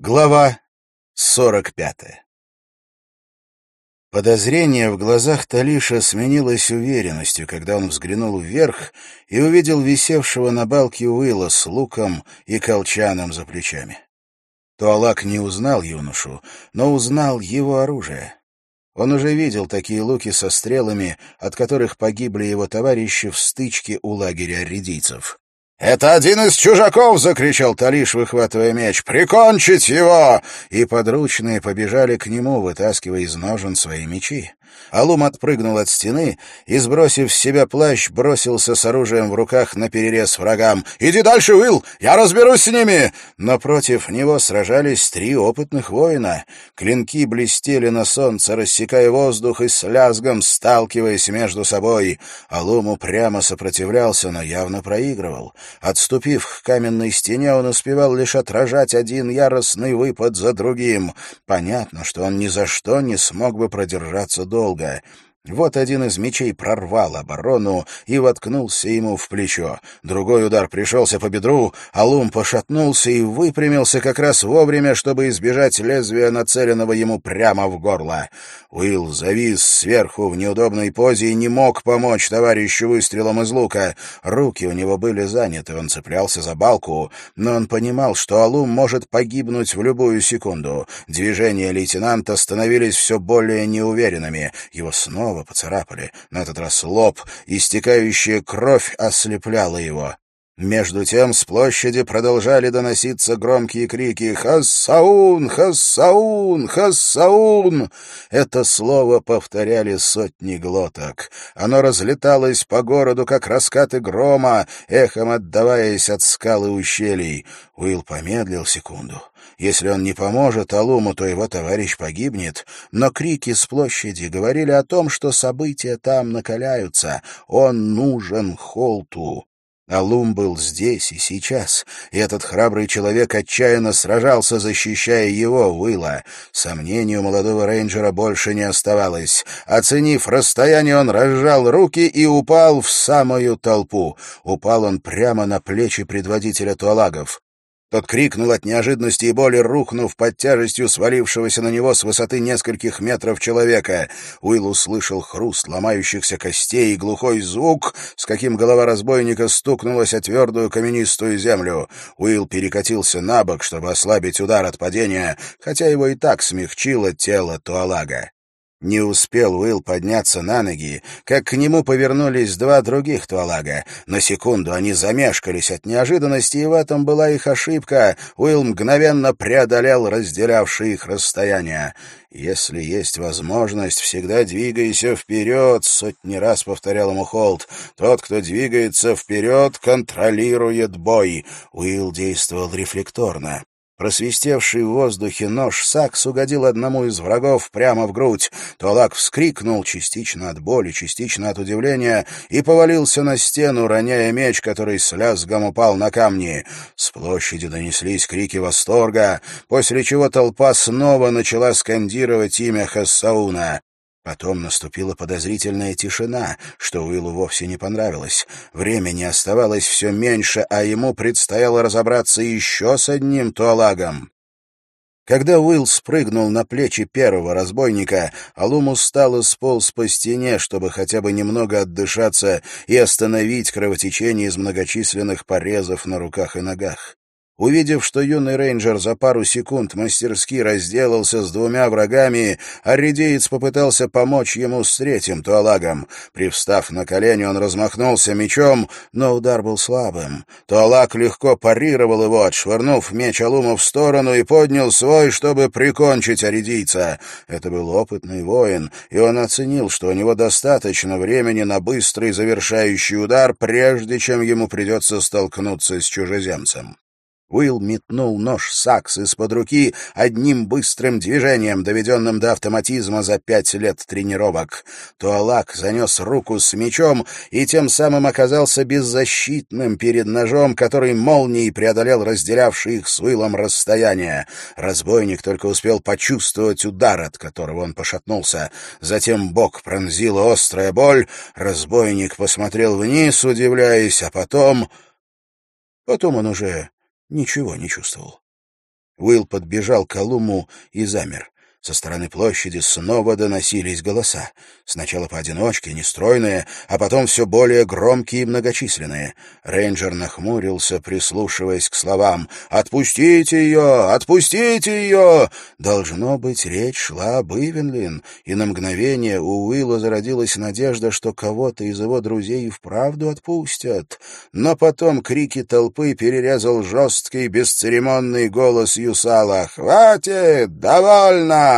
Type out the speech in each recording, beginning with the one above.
Глава 45. Подозрение в глазах Талиша сменилось уверенностью, когда он взглянул вверх и увидел висевшего на балке Уилла с луком и колчаном за плечами. Туалак не узнал юношу, но узнал его оружие. Он уже видел такие луки со стрелами, от которых погибли его товарищи в стычке у лагеря аридийцев. «Это один из чужаков!» — закричал Талиш, выхватывая меч. «Прикончить его!» И подручные побежали к нему, вытаскивая из ножен свои мечи. Алум отпрыгнул от стены и, сбросив с себя плащ, бросился с оружием в руках наперерез врагам. «Иди дальше, Уилл! Я разберусь с ними!» Но против него сражались 3 опытных воина. Клинки блестели на солнце, рассекая воздух и с лязгом сталкиваясь между собой. Алум упрямо сопротивлялся, но явно проигрывал. Отступив к каменной стене, он успевал лишь отражать один яростный выпад за другим. Понятно, что он ни за что не смог бы продержаться долго. Вот один из мечей прорвал оборону и воткнулся ему в плечо. Другой удар пришелся по бедру, Алум пошатнулся и выпрямился как раз вовремя, чтобы избежать лезвия, нацеленного ему прямо в горло. Уилл завис сверху в неудобной позе и не мог помочь товарищу выстрелом из лука. Руки у него были заняты, он цеплялся за балку, но он понимал, что Алум может погибнуть в любую секунду. Движения лейтенанта становились все более неуверенными. Его снова поцарапали, на этот раз лоб, истекающая кровь ослепляла его. Между тем с площади продолжали доноситься громкие крики «Хассаун! Хассаун! Хассаун!». Это слово повторяли сотни глоток. Оно разлеталось по городу, как раскаты грома, эхом отдаваясь от скал и ущелий. Уилл помедлил секунду. Если он не поможет Алуму, то его товарищ погибнет. Но крики с площади говорили о том, что события там накаляются. Он нужен Холту. Алум был здесь и сейчас, и этот храбрый человек отчаянно сражался, защищая его, Уилла. Сомнений у молодого рейнджера больше не оставалось. Оценив расстояние, он разжал руки и упал в самую толпу. Упал он прямо на плечи предводителя туалагов. Тот крикнул от неожиданности и боли, рухнув под тяжестью свалившегося на него с высоты нескольких метров человека. Уилл услышал хруст ломающихся костей и глухой звук, с каким голова разбойника стукнулась о твердую каменистую землю. Уилл перекатился на бок, чтобы ослабить удар от падения, хотя его и так смягчило тело туалага. Не успел Уилл подняться на ноги, как к нему повернулись 2 других туалага. На секунду они замешкались от неожиданности, и в этом была их ошибка. Уилл мгновенно преодолел разделявшие их расстояние. «Если есть возможность, всегда двигайся вперед», — сотни раз повторял ему Холт. «Тот, кто двигается вперед, контролирует бой». Уилл действовал рефлекторно. Просвистевший в воздухе нож-сакс угодил одному из врагов прямо в грудь. Туалак вскрикнул, частично от боли, частично от удивления, и повалился на стену, роняя меч, который с лязгом упал на камни. С площади донеслись крики восторга, после чего толпа снова начала скандировать имя Хассауна. Потом наступила подозрительная тишина, что Уиллу вовсе не понравилось. Времени оставалось все меньше, а ему предстояло разобраться еще с одним туалагом. Когда Уилл спрыгнул на плечи первого разбойника, Алум устало сполз по стене, чтобы хотя бы немного отдышаться и остановить кровотечение из многочисленных порезов на руках и ногах. Увидев, что юный рейнджер за пару секунд мастерски разделался с 2 врагами, аридеец попытался помочь ему с 3-м туалагом. Привстав на колени, он размахнулся мечом, но удар был слабым. Туалаг легко парировал его, отшвырнув меч Алума в сторону, и поднял свой, чтобы прикончить аридийца. Это был опытный воин, и он оценил, что у него достаточно времени на быстрый завершающий удар, прежде чем ему придется столкнуться с чужеземцем. Уилл метнул нож-сакс из-под руки одним быстрым движением, доведенным до автоматизма за 5 лет тренировок. Туалак занес руку с мечом и тем самым оказался беззащитным перед ножом, который молнией преодолел разделявший их с Уиллом расстояние. Разбойник только успел почувствовать удар, от которого он пошатнулся. Затем бок пронзила острая боль. Разбойник посмотрел вниз, удивляясь, а потом он уже ничего не чувствовал. Уилл подбежал к Алуму и замер. Со стороны площади снова доносились голоса. Сначала поодиночке, нестройные, а потом все более громкие и многочисленные. Рейнджер нахмурился, прислушиваясь к словам «Отпустите ее! Отпустите ее!» Должно быть, речь шла об Ивенлин, и на мгновение у Уилла зародилась надежда, что кого-то из его друзей и вправду отпустят. Но потом крики толпы перерезал жесткий, бесцеремонный голос Юсала «Хватит! Довольно!»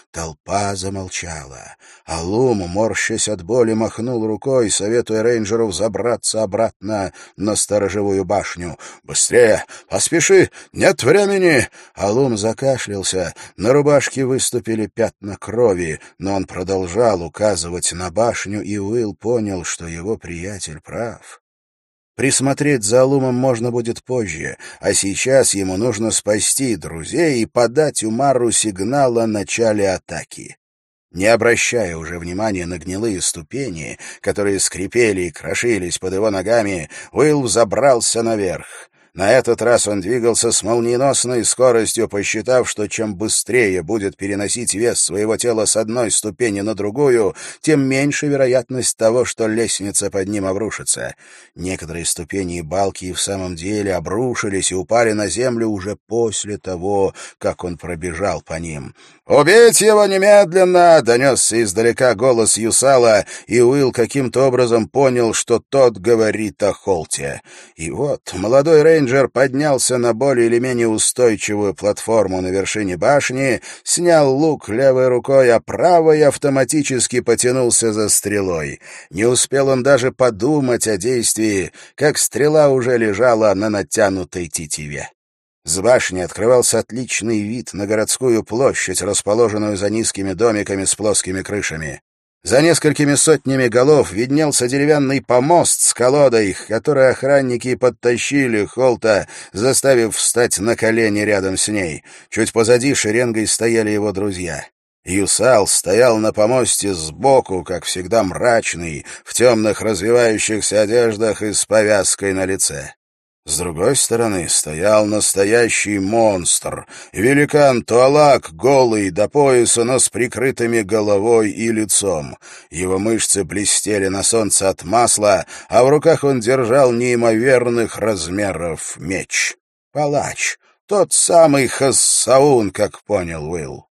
Толпа замолчала. Алум, морщась от боли, махнул рукой, советуя рейнджеру взобраться обратно на сторожевую башню. «Быстрее! Поспеши! Нет времени!» Алум закашлялся. На рубашке выступили пятна крови, но он продолжал указывать на башню, и Уилл понял, что его приятель прав. Присмотреть за Алумом можно будет позже, а сейчас ему нужно спасти друзей и подать Умару сигнал о начале атаки. Не обращая уже внимания на гнилые ступени, которые скрипели и крошились под его ногами, Уилл взобрался наверх. На этот раз он двигался с молниеносной скоростью, посчитав, что чем быстрее будет переносить вес своего тела с одной ступени на другую, тем меньше вероятность того, что лестница под ним обрушится. Некоторые ступени и балки и в самом деле обрушились и упали на землю уже после того, как он пробежал по ним. «Убить его немедленно!» — донесся издалека голос Юсала, и Уилл каким-то образом понял, что тот говорит о Холте. И вот молодой рейнджер поднялся на более или менее устойчивую платформу на вершине башни, снял лук левой рукой, а правой автоматически потянулся за стрелой. Не успел он даже подумать о действии, как стрела уже лежала на натянутой тетиве. С башни открывался отличный вид на городскую площадь, расположенную за низкими домиками с плоскими крышами. За несколькими сотнями голов виднелся деревянный помост с колодой, который охранники подтащили Холта, заставив встать на колени рядом с ней. Чуть позади шеренгой стояли его друзья. Юсал стоял на помосте сбоку, как всегда мрачный, в темных развивающихся одеждах и с повязкой на лице. С другой стороны стоял настоящий монстр, великан Туалак, голый до пояса, но с прикрытыми головой и лицом. Его мышцы блестели на солнце от масла, а в руках он держал неимоверных размеров меч. Палач, тот самый Хассаун, как понял Уилл.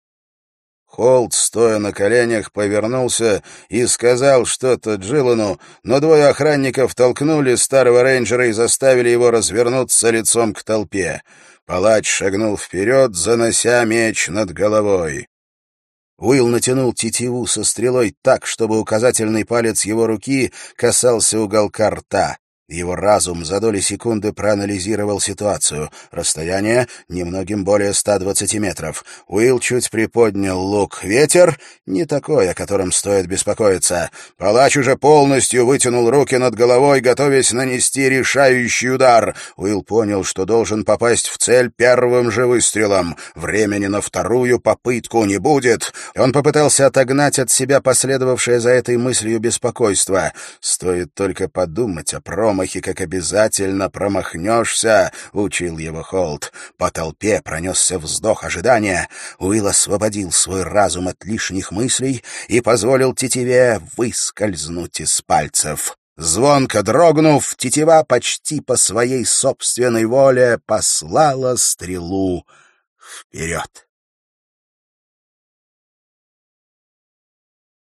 Холт, стоя на коленях, повернулся и сказал что-то Джилану, но двое охранников толкнули старого рейнджера и заставили его развернуться лицом к толпе. Палач шагнул вперед, занося меч над головой. Уилл натянул тетиву со стрелой так, чтобы указательный палец его руки касался уголка рта. Его разум за доли секунды проанализировал ситуацию. Расстояние немногим более 120 метров. Уилл чуть приподнял лук. Ветер — не такой, о котором стоит беспокоиться. Палач уже полностью вытянул руки над головой, готовясь нанести решающий удар. Уилл понял, что должен попасть в цель первым же выстрелом. Времени на вторую попытку не будет. Он попытался отогнать от себя последовавшее за этой мыслью беспокойство. Стоит только подумать о промахе, как обязательно промахнешься, — учил его Холт. По толпе пронесся вздох ожидания. Уилл освободил свой разум от лишних мыслей и позволил тетиве выскользнуть из пальцев. Звонко дрогнув, тетива почти по своей собственной воле послала стрелу вперед.